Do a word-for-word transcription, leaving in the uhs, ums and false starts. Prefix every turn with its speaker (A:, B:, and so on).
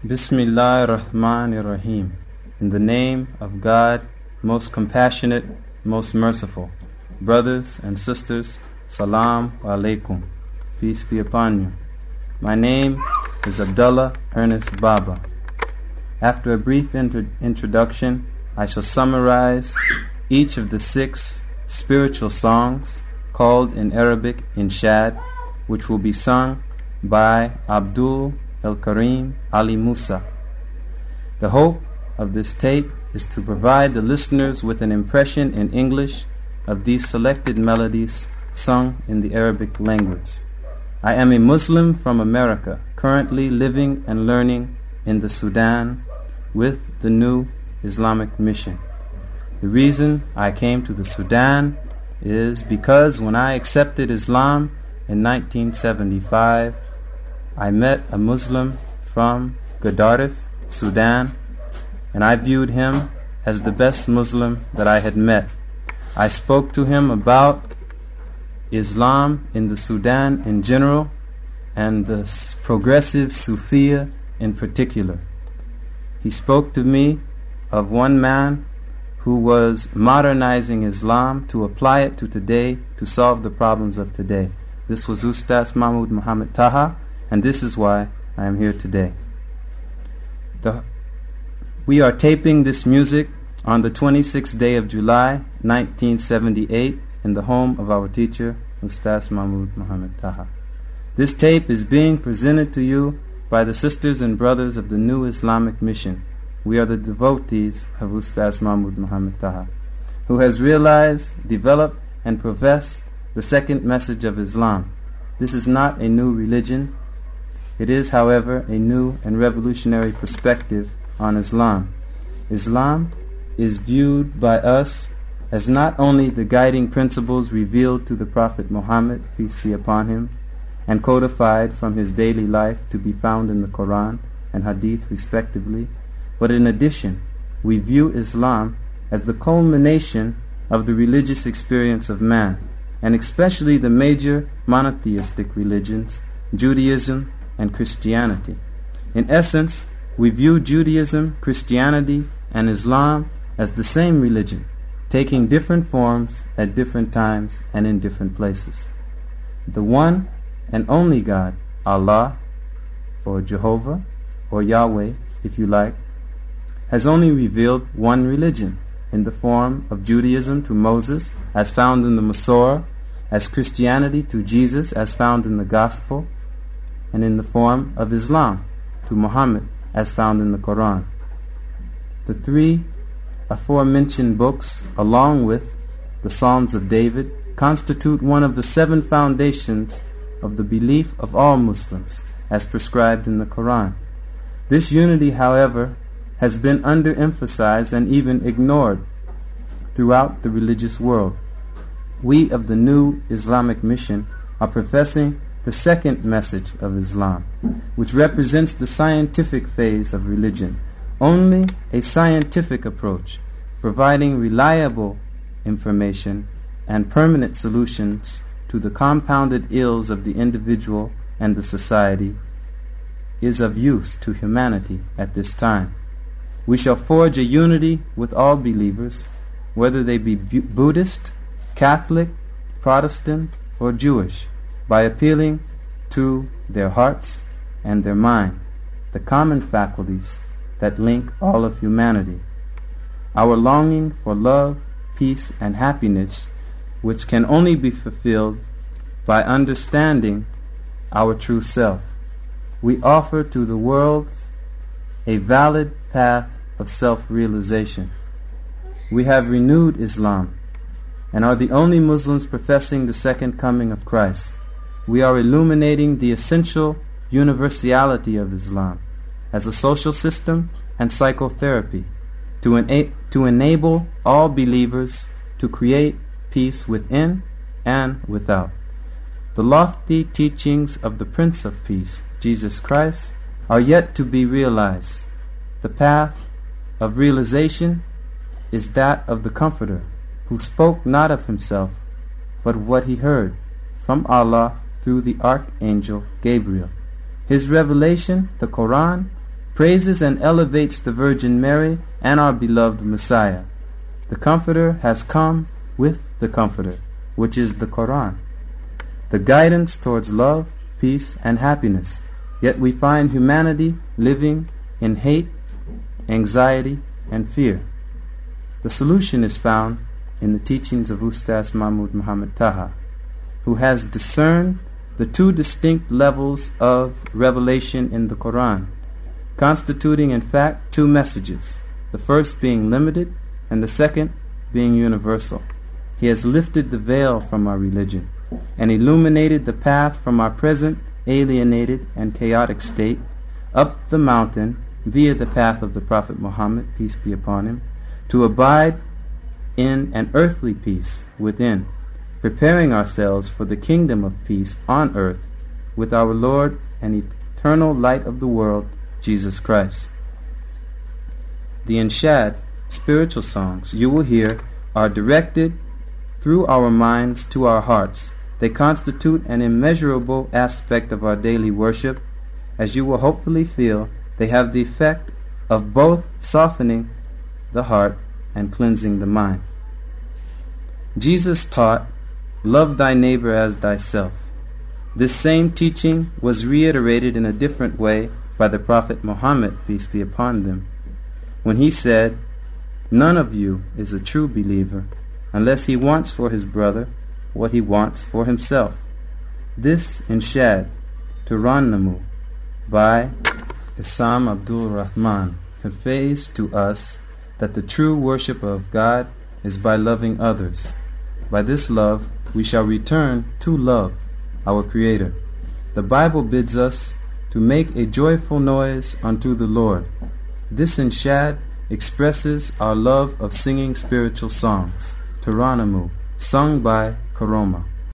A: Bismillah ar-Rahman ar-Rahim. In the name of God, most compassionate, most merciful. Brothers and sisters, Salam alaikum. Peace be upon you. My name is Abdullah Ernest Baba. After a brief intro- introduction, I shall summarize each of the six spiritual songs called in Arabic Inshad, which will be sung by Abdul El-Karim Ali Musa. The hope of this tape is to provide the listeners with an impression in English of these selected melodies sung in the Arabic language. I am a Muslim from America, currently living and learning in the Sudan with the New Islamic Mission. The reason I came to the Sudan is because when I accepted Islam in nineteen seventy-five, I met a Muslim from Gadaref, Sudan, and I viewed him as the best Muslim that I had met. I spoke to him about Islam in the Sudan in general and the progressive Sufiya in particular. He spoke to me of one man who was modernizing Islam to apply it to today to solve the problems of today. This was Ustaz Mahmoud Muhammad Taha, and this is why I am here today. The, we are taping this music on the twenty-sixth day of July, nineteen seventy-eight, in the home of our teacher, Ustaz Mahmoud Muhammad Taha. This tape is being presented to you by the sisters and brothers of the New Islamic Mission. We are the devotees of Ustaz Mahmoud Muhammad Taha, who has realized, developed, and professed the second message of Islam. This is not a new religion. It is, however, a new and revolutionary perspective on Islam. Islam is viewed by us as not only the guiding principles revealed to the Prophet Muhammad, peace be upon him, and codified from his daily life to be found in the Quran and Hadith respectively, but in addition, we view Islam as the culmination of the religious experience of man, and especially the major monotheistic religions, Judaism and Christianity. In essence, we view Judaism, Christianity, and Islam as the same religion, taking different forms at different times and in different places. The one and only God, Allah, or Jehovah, or Yahweh, if you like, has only revealed one religion in the form of Judaism to Moses, as found in the Masorah, as Christianity to Jesus, as found in the Gospel, and in the form of Islam to Muhammad, as found in the Quran. The three aforementioned books, along with the Psalms of David, constitute one of the seven foundations of the belief of all Muslims, as prescribed in the Quran. This unity, however, has been underemphasized and even ignored throughout the religious world. We of the New Islamic Mission are professing the second message of Islam, which represents the scientific phase of religion, only a scientific approach, providing reliable information and permanent solutions to the compounded ills of the individual and the society, is of use to humanity at this time. We shall forge a unity with all believers, whether they be Bu- Buddhist, Catholic, Protestant, or Jewish, by appealing to their hearts and their mind, the common faculties that link all of humanity. Our longing for love, peace, and happiness, which can only be fulfilled by understanding our true self. We offer to the world a valid path of self-realization. We have renewed Islam and are the only Muslims professing the second coming of Christ. We are illuminating the essential universality of Islam as a social system and psychotherapy to, ena- to enable all believers to create peace within and without. The lofty teachings of the Prince of Peace, Jesus Christ, are yet to be realized. The path of realization is that of the Comforter, who spoke not of himself, but what he heard from Allah through the Archangel Gabriel. His revelation, the Quran, praises and elevates the Virgin Mary and our beloved Messiah. The Comforter has come with the Comforter, which is the Quran, the guidance towards love, peace, and happiness. Yet we find humanity living in hate, anxiety, and fear. The solution is found in the teachings of Ustaz Mahmud Muhammad Taha, who has discerned the two distinct levels of revelation in the Quran, constituting in fact two messages, the first being limited and the second being universal. He has lifted the veil from our religion and illuminated the path from our present alienated and chaotic state up the mountain via the path of the Prophet Muhammad, peace be upon him, to abide in an earthly peace within, preparing ourselves for the kingdom of peace on earth with our Lord and eternal light of the world, Jesus Christ. The Inshad, spiritual songs, you will hear are directed through our minds to our hearts. They constitute an immeasurable aspect of our daily worship. As you will hopefully feel, they have the effect of both softening the heart and cleansing the mind. Jesus taught, "Love thy neighbor as thyself." This same teaching was reiterated in a different way by the Prophet Muhammad, peace be upon them, when he said, "None of you is a true believer unless he wants for his brother what he wants for himself." This Inshad, Turannamu, by Isam Abdul Rahman, conveys to us that the true worship of God is by loving others. By this love, we shall return to love, our Creator. The Bible bids us to make a joyful noise unto the Lord. This Inshad expresses our love of singing spiritual songs, Turannamu, sung by Karoma.